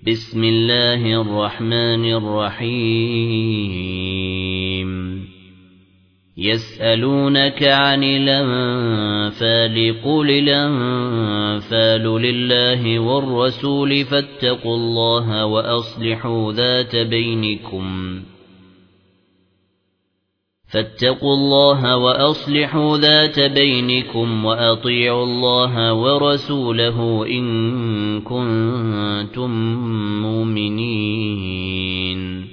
بسم الله الرحمن الرحيم يسألونك عن الأنفال قل الأنفال لله والرسول فاتقوا الله وأصلحوا ذات بينكم وأطيعوا الله ورسوله إن كنتم مؤمنين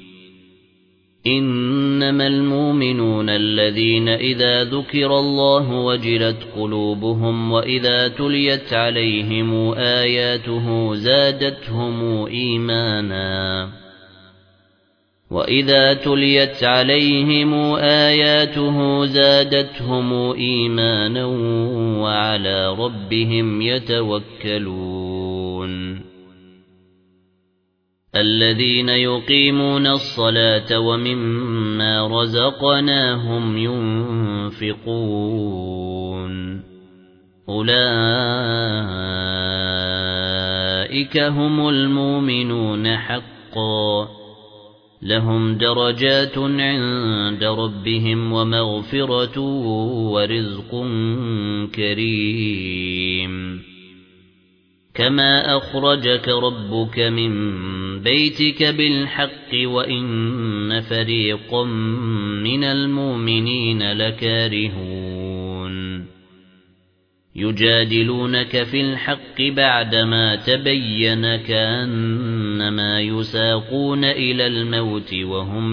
إنما المؤمنون الذين إذا ذكر الله وجلت قلوبهم وإذا تليت عليهم آياته زادتهم إيمانا وعلى ربهم يتوكلون الذين يقيمون الصلاة ومما رزقناهم ينفقون أولئك هم المؤمنون حقا لهم درجات عند ربهم ومغفرة ورزق كريم كما أخرجك ربك من بيتك بالحق وإن فريقا من المؤمنين لكارهون يجادلونك في الحق بعدما تبين كأنما يساقون إلى الموت وهم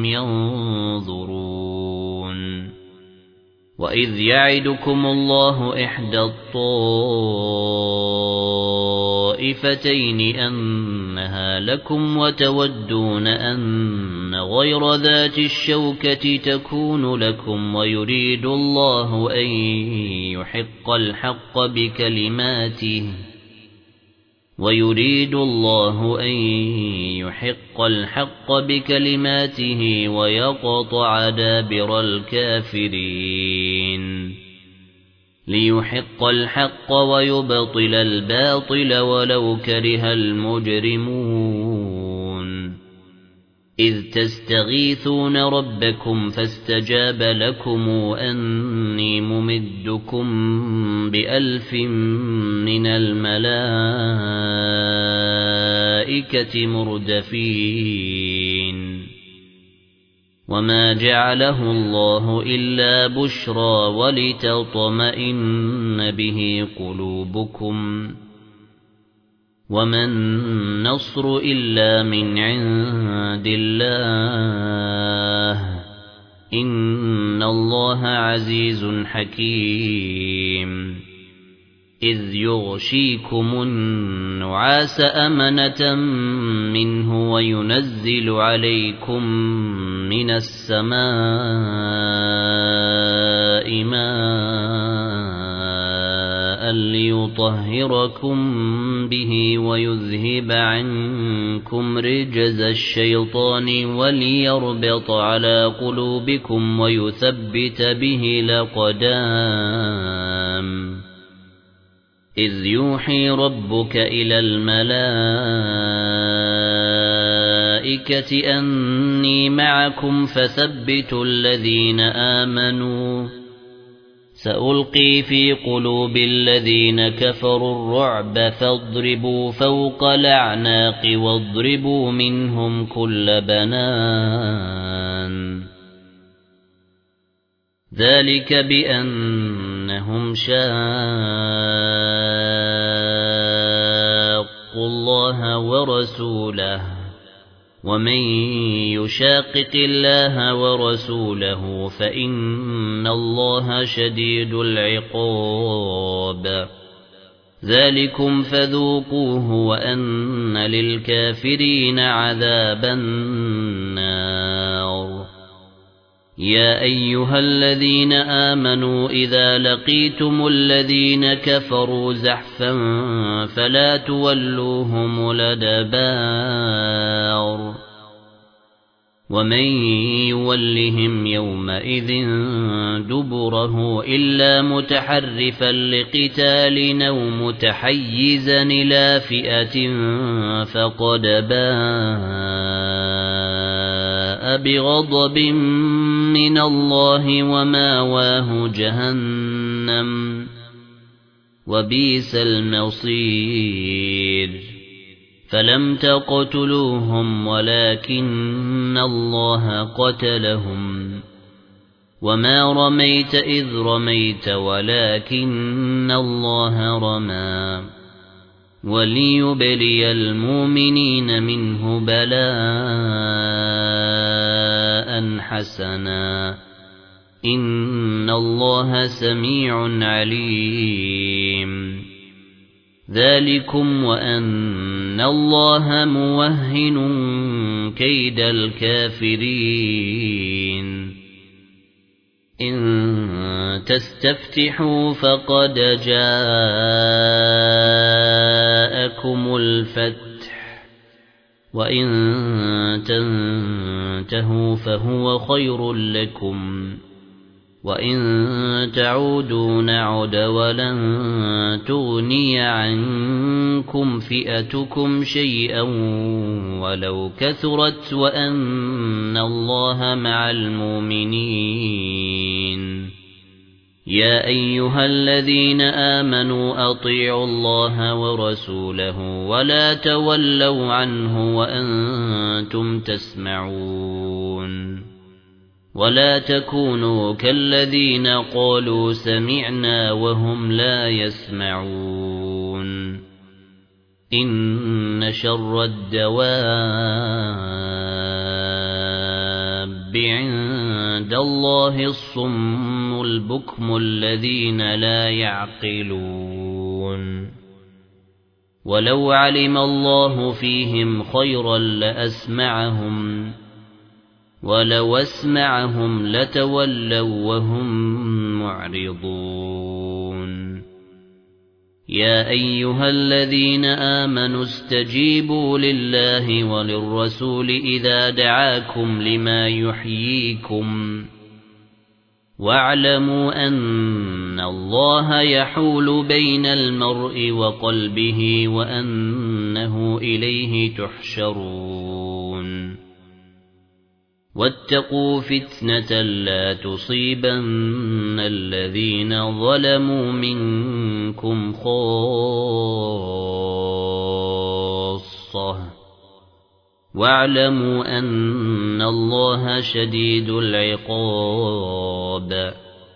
ينظرون وإذ يعدكم الله إحدى الطائفتين أنها لكم وتودون أن غير ذات الشوكة تكون لكم ويريد الله أن يحق الحق بكلماته ويقطع دابر الكافرين ليحق الحق ويبطل الباطل ولو كره المجرمون إذ تستغيثون ربكم فاستجاب لكم أني ممدكم ب1000 من الملائكة مردفين وما جعله الله إلا بشرى ولتطمئن به قلوبكم وما النصر إلا من عند الله إن الله عزيز حكيم إذ يغشيكم النعاس أمنة منه وينزل عليكم من السماء ماء ليطهركم به ويذهب عنكم رجز الشيطان وليربط على قلوبكم ويثبت به الأقدام إذ يوحي ربك إلى الملائكة أني معكم فثبتوا الذين آمنوا سألقي في قلوب الذين كفروا الرعب فاضربوا فوق الأعناق واضربوا منهم كل بنان ذلك بأنهم شاقوا الله ورسوله ومن يشاقق الله ورسوله فإن الله شديد العقاب ذلكم فذوقوه وأن للكافرين عذاب النار يا أيها الذين آمنوا إذا لقيتم الذين كفروا زحفا فلا تولوهم الأدبار ومن يولهم يومئذ دبره إلا متحرفا لقتال أو متحيزا إلى فئة فقد باء بغضب من الله وماواه جهنم وبئس المصير فلم تقتلوهم ولكن الله قتلهم وما رميت إذ رميت ولكن الله رمى وليبلي المؤمنين منه بلاء حسنا إن الله سميع عليم ذلكم وأن الله موهن كيد الكافرين إن تستفتحوا فقد جاءكم الفتح وإن تنتهوا فهو خير لكم وإن تعودوا نعد ولن تغني عنكم فئتكم شيئا ولو كثرت وأن الله مع المؤمنين يا أيها الذين آمنوا أطيعوا الله ورسوله ولا تولوا عنه وأنتم تسمعون ولا تكونوا كالذين قالوا سمعنا وهم لا يسمعون إن شر الدواب عند الله الصم البكم الذين لا يعقلون ولو علم الله فيهم خيرا لأسمعهم ولو أسمعهم لتولوا وهم معرضون يا أيها الذين آمنوا استجيبوا لله وللرسول إذا دعاكم لما يحييكم واعلموا أن الله يحول بين المرء وقلبه وأنه إليه تحشرون واتقوا فتنة لا تصيبن الذين ظلموا منكم خاصة واعلموا أن الله شديد العقاب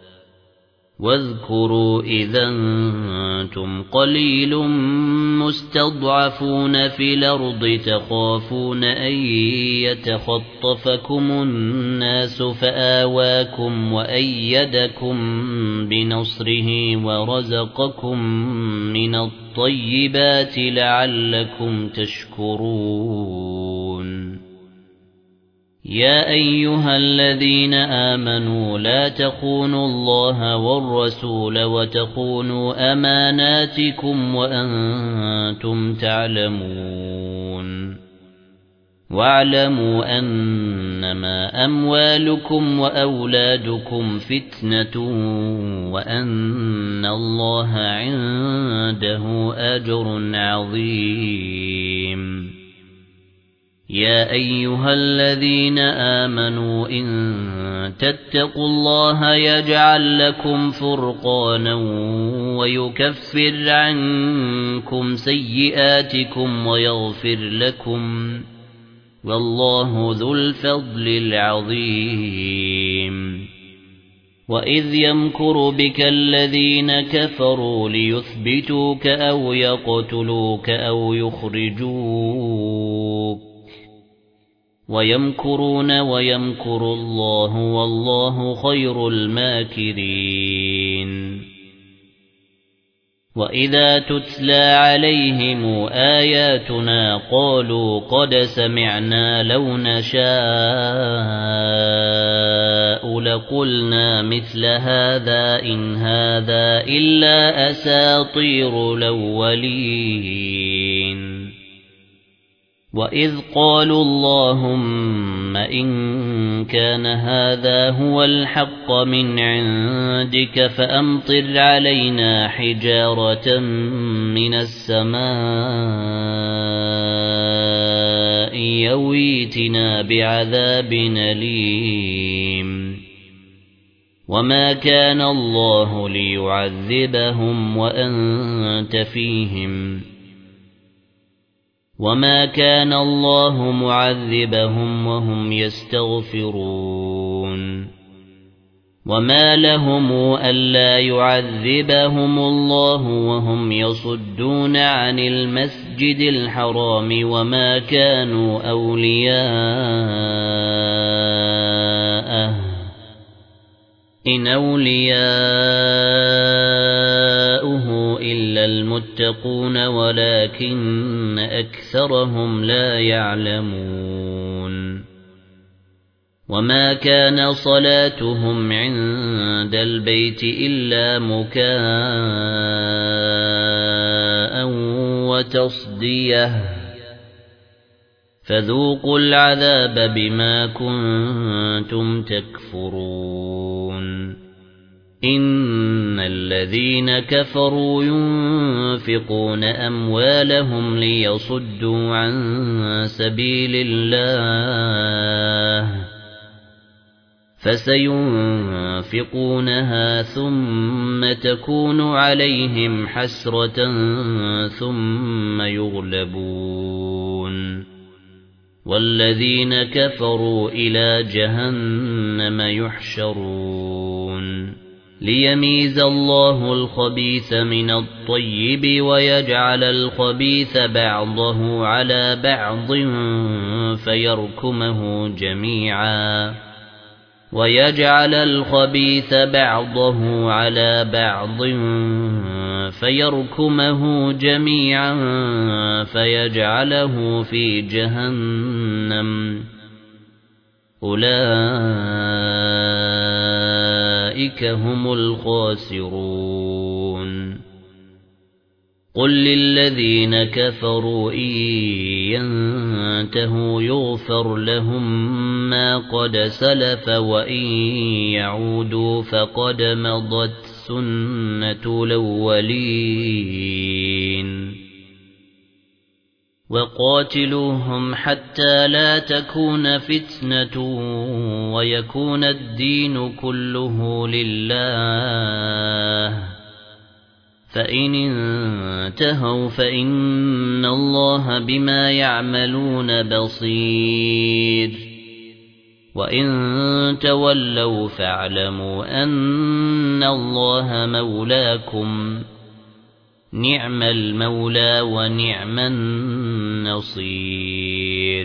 واذكروا إذا أنتم قليل مستضعفون في الأرض تخافون أن يتخطفكم الناس فآواكم وأيدكم بنصره ورزقكم من الطيبات لعلكم تشكرون يا أيها الذين آمنوا لا تخونوا الله والرسول وتخونوا أماناتكم وأنتم تعلمون واعلموا أنما أموالكم وأولادكم فتنة وأن الله عنده أجر عظيم يا أيها الذين آمنوا إن تتقوا الله يجعل لكم فرقانا ويكفر عنكم سيئاتكم ويغفر لكم والله ذو الفضل العظيم وإذ يمكر بك الذين كفروا ليثبتوك أو يقتلوك أو يخرجوك ويمكرون ويمكر الله والله خير الماكرين وإذا تتلى عليهم آياتنا قالوا قد سمعنا لو نشاء لقلنا مثل هذا إن هذا إلا أساطير الأولين وَإِذْ قَالُوا اللَّهُمَّ إِن كَانَ هَذَا هُوَ الْحَقَّ مِنْ عِندِكَ فَأَمْطِرْ عَلَيْنَا حِجَارَةً مِنَ السَّمَاءِ أَوْ ائْتِنَا بِعَذَابٍ أَلِيمٍ وَمَا كَانَ اللَّهُ لِيُعَذِّبَهُمْ وَأَنْتَ فِيهِمْ وَمَا كَانَ اللَّهُ مُعَذِّبَهُمْ وَهُمْ يَسْتَغْفِرُونَ وَمَا لَهُمْ أَلَّا يُعَذِّبَهُمُ اللَّهُ وَهُمْ يَصُدُّونَ عَنِ الْمَسْجِدِ الْحَرَامِ وَمَا كَانُوا أَوْلِيَاءَهُ إِنْ أَوْلِيَاؤُهُ إِلَّا الْمُتَّقُونَ وَلَكِنَّ أَكْثَرَهُمْ لَا يَعْلَمُونَ وَمَا كَانَ صَلَاتُهُمْ عِندَ الْبَيْتِ إِلَّا مُكَاءً وَتَصْدِيَةً فَذُوقُوا الْعَذَابَ بِمَا كُنتُمْ تَكْفُرُونَ إِنَّ الَّذِينَ كَفَرُوا يُنْفِقُونَ أَمْوَالَهُمْ لِيَصُدُّوا عَن سَبِيلِ اللَّهِ فَسَيُنْفِقُونَهَا ثُمَّ تَكُونُ عَلَيْهِمْ حَسْرَةً ثُمَّ يُغْلَبُونَ وَالَّذِينَ كَفَرُوا إِلَى جَهَنَّمَ يُحْشَرُونَ لِيَمِيزَ اللَّهُ الْخَبِيثَ مِنَ الطَّيِّبِ وَيَجْعَلَ الْخَبِيثَ بَعْضَهُ عَلَى بَعْضٍ فيركمه جميعا فيجعله في جهنم أولئك هم الخاسرون قل للذين كفروا إن ينتهوا يغفر لهم ما قد سلف وإن يعودوا فقد مضت سنة الأولين وقاتلوهم حتى لا تكون فتنة ويكون الدين كله لله فإن انتهوا فإن الله بما يعملون بصير وإن تولوا فاعلموا أن الله مولاكم نعم المولى ونعم النصير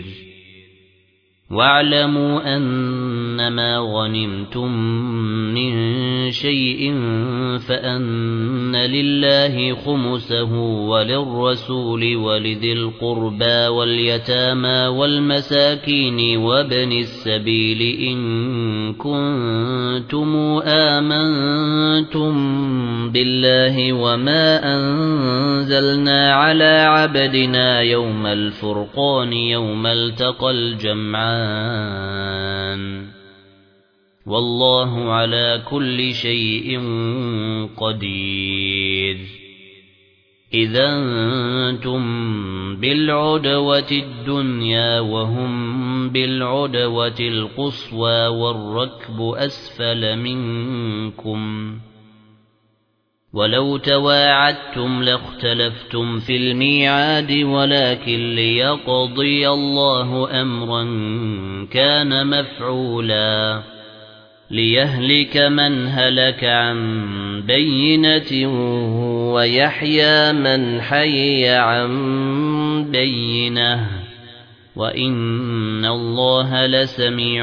واعلموا أنما غنمتم من شيء فأن لله خمسه وللرسول ولذي القربى واليتامى والمساكين وابن السبيل إن كنتم آمنتم بالله وما أنزلنا على عبدنا يوم الفرقان يوم التقى الجمعان والله على كل شيء قدير إذا أنتم بالعدوة الدنيا وهم بالعدوة القصوى والركب أسفل منكم ولو تواعدتم لاختلفتم في الميعاد ولكن ليقضي الله أمرا كان مفعولا ليهلك من هلك عن بينة ويحيى من حي عن بينة وإن الله لسميع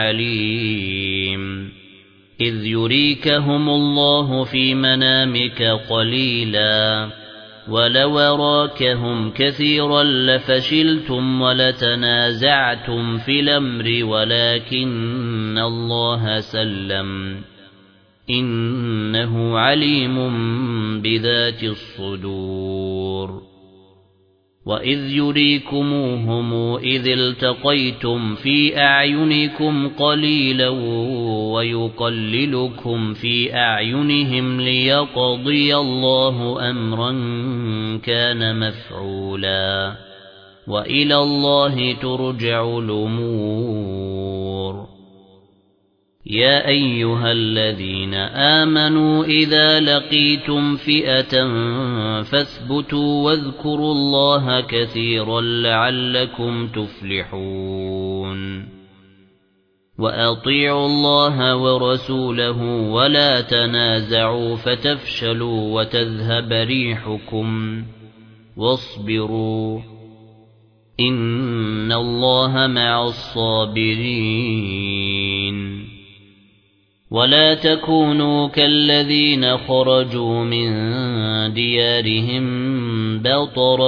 عليم إذ يريكهم الله في منامك قليلا ولو أراكهم كثيرا لفشلتم ولتنازعتم في الأمر ولكن الله سلم إنه عليم بذات الصدور وَإِذْ يُرِيكُمُوهُمْ إِذِ الْتَقَيْتُمْ فِي أَعْيُنِكُمْ قَلِيلًا وَيُقَلِّلُكُمْ فِي أَعْيُنِهِمْ لِيَقْضِيَ اللَّهُ أَمْرًا كَانَ مَفْعُولًا وَإِلَى اللَّهِ تُرْجَعُ الْأُمُورُ يَا أَيُّهَا الَّذِينَ آمَنُوا إِذَا لَقِيتُمْ فِئَةً فَاثْبُتُوا وَاذْكُرُوا اللَّهَ كَثِيرًا لَّعَلَّكُمْ تُفْلِحُونَ وَأَطِيعُوا اللَّهَ وَرَسُولَهُ وَلَا تَنَازَعُوا فَتَفْشَلُوا وَتَذْهَبَ رِيحُكُمْ وَاصْبِرُوا إِنَّ اللَّهَ مَعَ الصَّابِرِينَ وَلَا تَكُونُوا كَالَّذِينَ خَرَجُوا مِن دِيَارِهِم بَطَرًا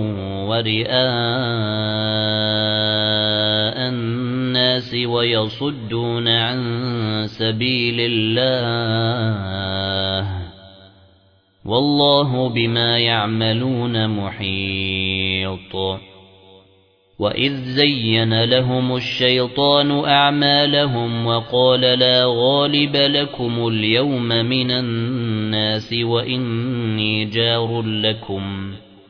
وَرِئَاءَ النَّاسِ وَيَصُدُّونَ عَن سَبِيلِ اللَّهِ وَاللَّهُ بِمَا يَعْمَلُونَ مُحِيطٌ وَإِذْ زَيَّنَ لَهُمُ الشَّيْطَانُ أَعْمَالَهُمْ وَقَالَ لَا غَالِبَ لَكُمُ الْيَوْمَ مِنَ النَّاسِ وَإِنِّي جَارٌ لَكُمْ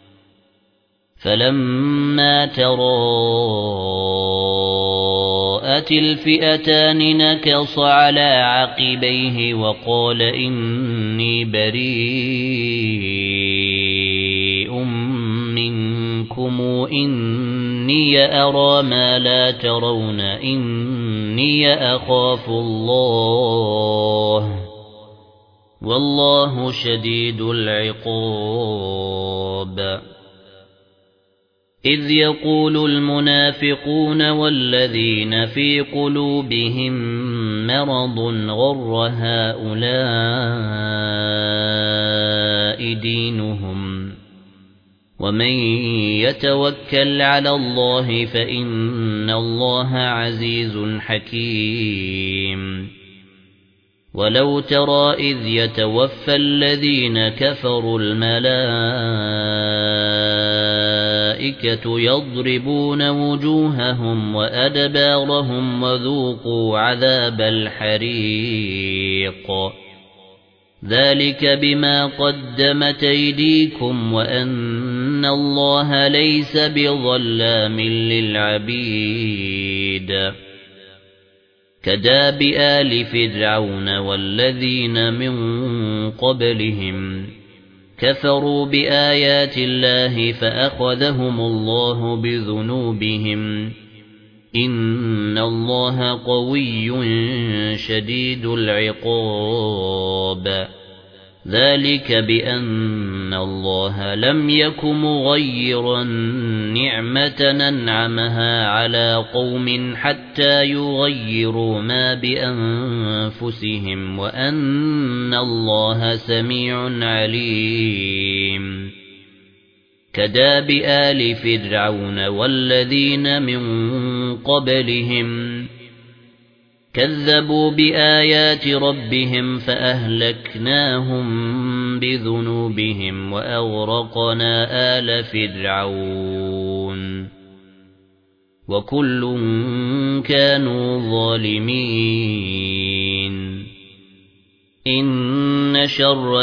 فَلَمَّا تَرَاءَتِ الْفِئَتَانِ نَكَصَ عَلَى عَقِبَيْهِ وَقَالَ إِنِّي بَرِيءٌ مِنكُمْ إِنِّي أَرَى مَا لَا تَرَوْنَ إِنِّي أَخَافُ اللَّهَ وَاللَّهُ شَدِيدُ الْعِقَابِ إِذْ يَقُولُ الْمُنَافِقُونَ وَالَّذِينَ فِي قُلُوبِهِم مَّرَضٌ غَرَّ هَؤُلَاءِ دِينُهُمْ وَمَن يَتَوَكَّلْ عَلَى اللَّهِ فَإِنَّ اللَّهَ عَزِيزٌ حَكِيمٌ وَلَوْ تَرَى إِذْ يَتَوَفَّى الَّذِينَ كَفَرُوا الْمَلَائِكَةُ يَضْرِبُونَ وُجُوهَهُمْ وَأَدْبَارَهُمْ وَذُوقُوا عَذَابَ الْحَرِيقِ ذَلِكَ بِمَا قَدَّمَتْ أَيْدِيكُمْ وَأَنَّ اللَّهَ لَيْسَ بِظَلَّامٍ لِلْعَبِيدِ كَدَابِ آلِ فِرْعَوْنَ وَالَّذِينَ مِن قَبْلِهِمْ كَفَرُوا بِآيَاتِ اللَّهِ فَأَخَذَهُمُ اللَّهُ بِذُنُوبِهِمْ إِنَّ اللَّهَ قَوِيٌّ شَدِيدُ الْعِقَابِ ذَلِكَ بِأَنَّ اللَّهَ لَمْ يَكُ مُغَيِّرًا نِعْمَةً أَنْعَمَهَا عَلَى قَوْمٍ حَتَّى يُغَيِّرُوا مَا بِأَنفُسِهِمْ وَأَنَّ اللَّهَ سَمِيعٌ عَلِيمٌ كَدَابِ آلِ فِرْعَوْنَ وَالَّذِينَ مِن قَبْلِهِمْ كَذَّبُوا بِآيَاتِ رَبِّهِمْ فَأَهْلَكْنَاهُم بِذُنُوبِهِمْ وَأَغْرَقْنَا آلَ فِرْعَوْنَ وَكُلٌّ كَانُوا ظَالِمِينَ إِنَّ شَرَّ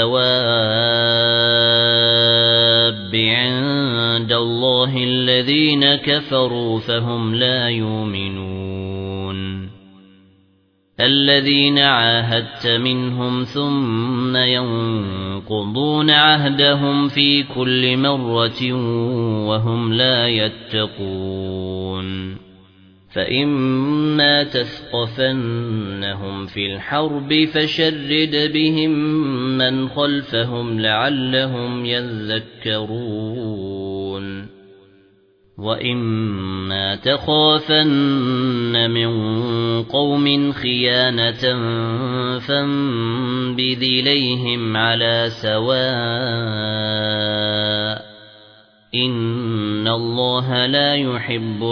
الدَّوَابِّ عِندَ اللَّهِ الَّذِينَ كَفَرُوا فَهُمْ لَا يُؤْمِنُونَ الَّذِينَ عَاهَدتَّ مِنْهُمْ ثُمَّ يَنقُضُونَ عَهْدَهُمْ فِي كُلِّ مَرَّةٍ وَهُمْ لا يَتَّقُونَ فَإِمَّا تَثْقَفَنَّهُمْ فِي الْحَرْبِ فَشَرِّدْ بِهِمْ مَنْ خَلْفَهُمْ لَعَلَّهُمْ يَذَّكَّرُونَ وَإِمَّا تَخَافَنَّ مِنْ قَوْمٍ خِيَانَةً فَانبِذْ إِلَيْهِمْ عَلَى سَوَاءٍ إِنَّ اللَّهَ لَا يُحِبُّ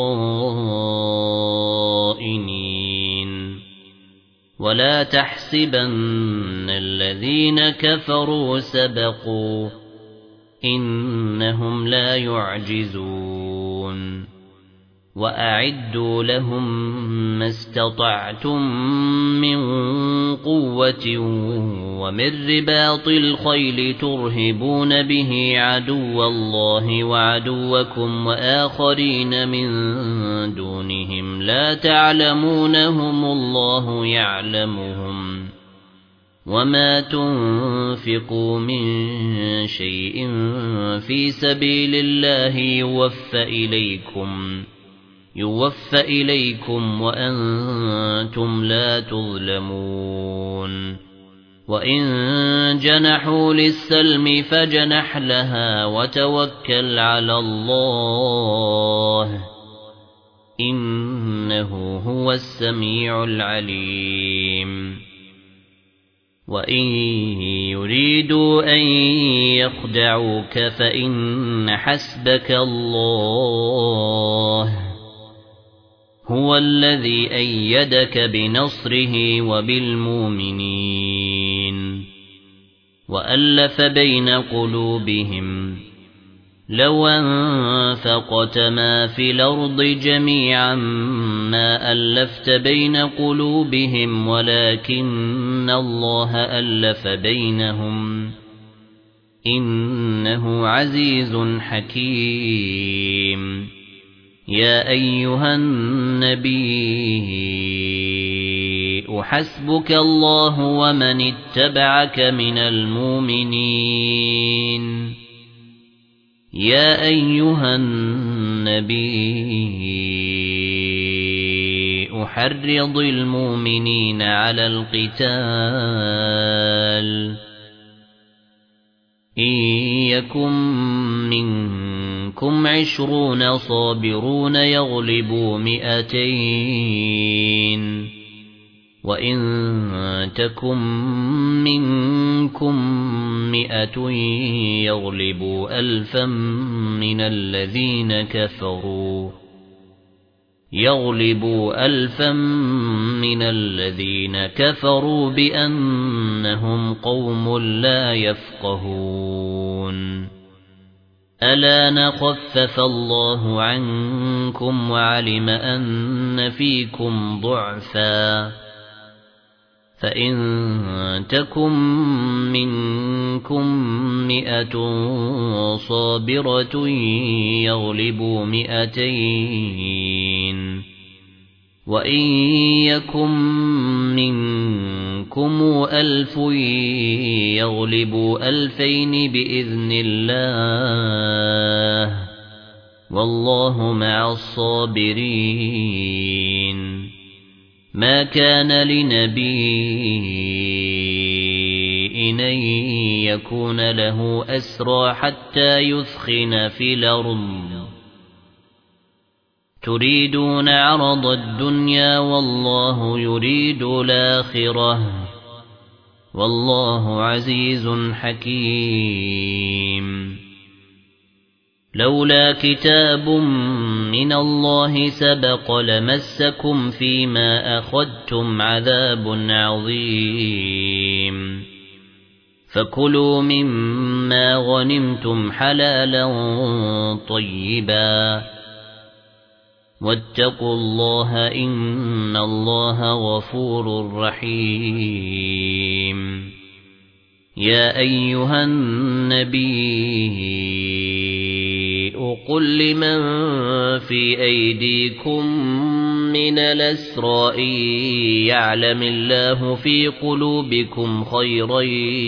الْخَائِنِينَ وَلَا تَحْسَبَنَّ الَّذِينَ كَفَرُوا سَبَقُوا إنهم لا يعجزون وأعدوا لهم ما استطعتم من قوة ومن رباط الخيل ترهبون به عدو الله وعدوكم وآخرين من دونهم لا تعلمونهم الله يعلمهم وما تنفقوا من شيء في سبيل الله يوفى إليكم وأنتم لا تظلمون وإن جنحوا للسلم فجنح لها وتوكل على الله إنه هو السميع العليم وإن يريدوا أن يخدعوك فإن حسبك الله هو الذي أيدك بنصره وبالمؤمنين وألف بين قلوبهم لو أنفقت ما في الأرض جميعا ما ألفت بين قلوبهم ولكن الله ألف بينهم إنه عزيز حكيم يا أيها النبي حسبك الله ومن اتبعك من المؤمنين يا أيها النبي حرض المؤمنين على القتال إن يكن منكم 20 صابرون يغلبوا 200 وإن تكن منكم 100 يغلبوا 1000 من الذين كفروا بأنهم قوم لا يفقهون ألا نخفف الله عنكم وعلم أن فيكم ضعفا فإن تكن منكم 100 صابرة يغلبوا 200 وإن يكن منكم 1000 يغلبوا 2000 بإذن الله والله مع الصابرين ما كان لنبي أن يكون له أسرى حتى يثخن في الأرض تريدون عرض الدنيا والله يريد الآخرة والله عزيز حكيم لولا كتاب من الله سبق لمسكم فيما أخذتم عذاب عظيم فكلوا مما غنمتم حلالا طيبا واتقوا الله إن الله غفور رحيم يا أيها النبي قل لمن في أيديكم من الأسرى يعلم الله في قلوبكم خيرا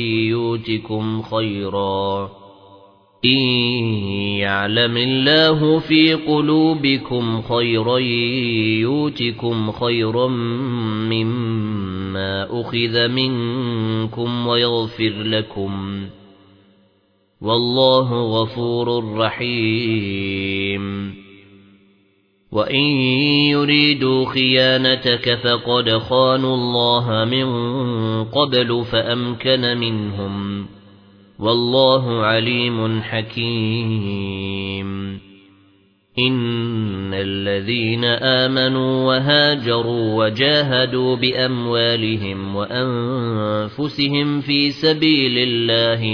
يعلم الله في قلوبكم خيرا يؤتكم خيرا مما أخذ منكم ويغفر لكم والله غفور رحيم وإن يريدوا خيانتك فقد خانوا الله من قبل فأمكن منهم والله عليم حكيم إن الذين آمنوا وهاجروا وجاهدوا بأموالهم وأنفسهم في سبيل الله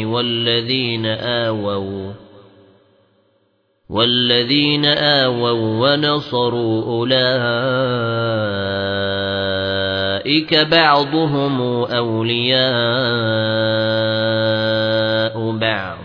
والذين آووا ونصروا أولئك بعضهم أولياء بعض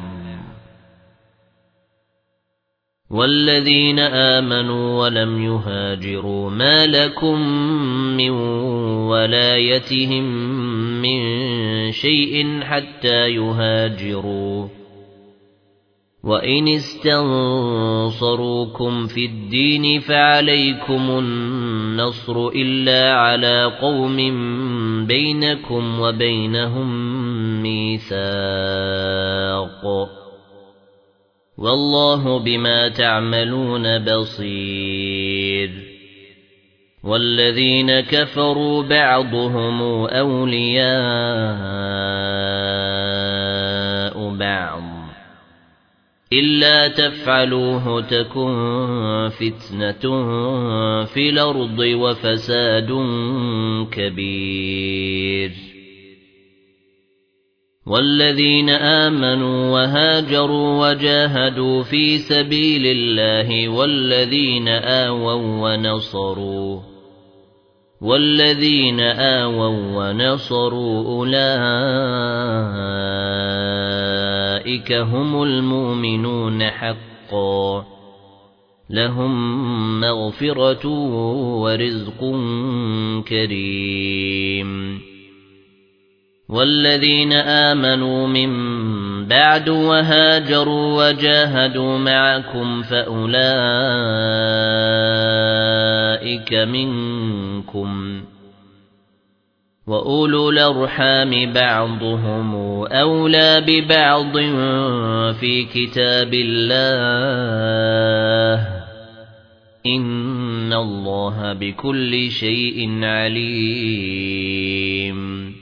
والذين آمنوا ولم يهاجروا ما لكم من ولايتهم من شيء حتى يهاجروا وإن استنصروكم في الدين فعليكم النصر إلا على قوم بينكم وبينهم ميثاق والله بما تعملون بصير والذين كفروا بعضهم أولياء بعض إلا تفعلوه تكن فتنة في الأرض وفساد كبير والذين آمنوا وهاجروا وجاهدوا في سبيل الله والذين آووا ونصروا أولئك هم المؤمنون حقا لهم مغفرة ورزق كريم والذين آمنوا من بعد وهاجروا وجاهدوا معكم فأولئك منكم وأولو الأرحام بعضهم أولى ببعض في كتاب الله إن الله بكل شيء عليم